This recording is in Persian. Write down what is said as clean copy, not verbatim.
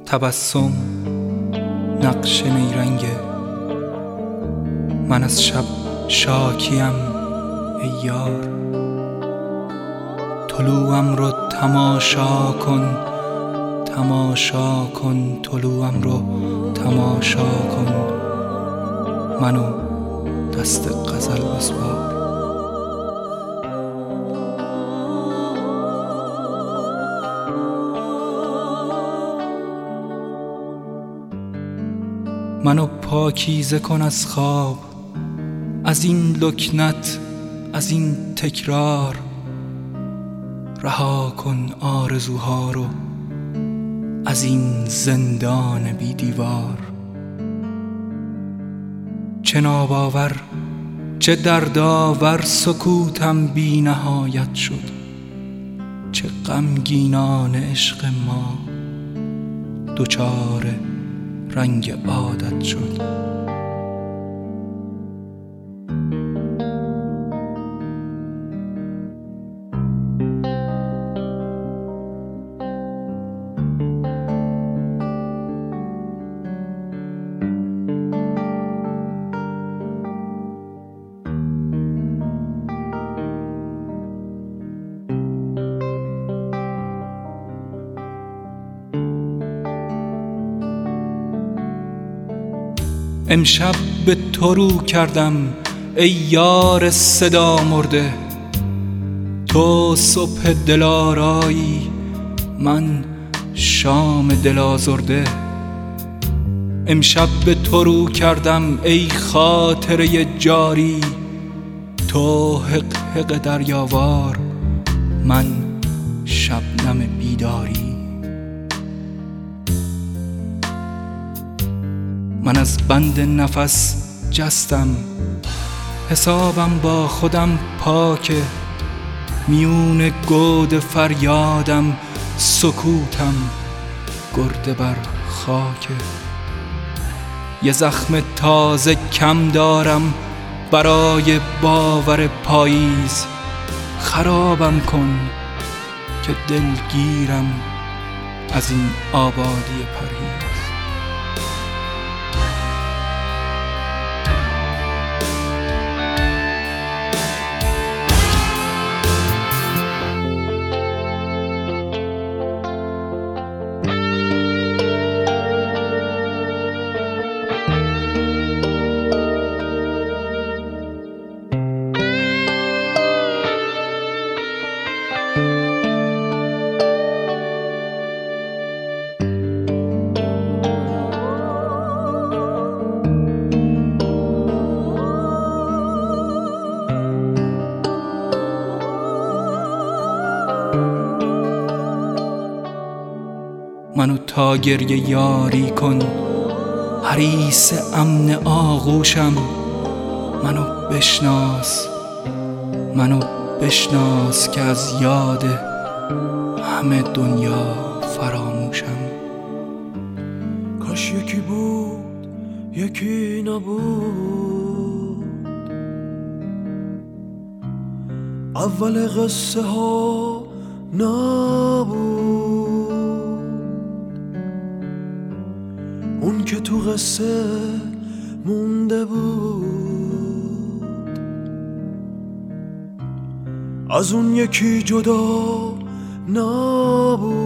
تبسم نقش نیرنگه، من از شب شاکیم ای یار. طلوعم رو تماشا کن، تماشا کن، طلوعم رو تماشا کن، منو دست غزل بسپار. منو پاکیزه کن از خواب، از این لکنت، از این تکرار. رها کن آرزوها رو از این زندان بی دیوار. چه ناباور، چه دردآور سکوتم بی نهایت شد. چه غمگینان عشق ما دچار رنگ عادت شد. امشب به تو رو کردم ای یار صدا مرده. تو صبح دلارایی، من شام دل آزرده. امشب به تو رو کردم ای خاطره جاری. تو حق حق دریاوار، من شبنم بیداری. من از بند نفس جستم، حسابم با خودم پاکه. میون گود فریادم سکوتم گرده بر خاکه. یه زخم تازه کم دارم برای باور پاییز. خرابم کن که دلگیرم از این آبادی پرهیز. منو تا گریه یاری کن، حریص امن آغوشم. منو بشناس، منو بشناس که از یاد همه دنیا فراموشم. کاش یکی بود یکی نبود، اول قصه ها نبود. اون که تو قصه مونده بود، از اون یکی جدا نبود.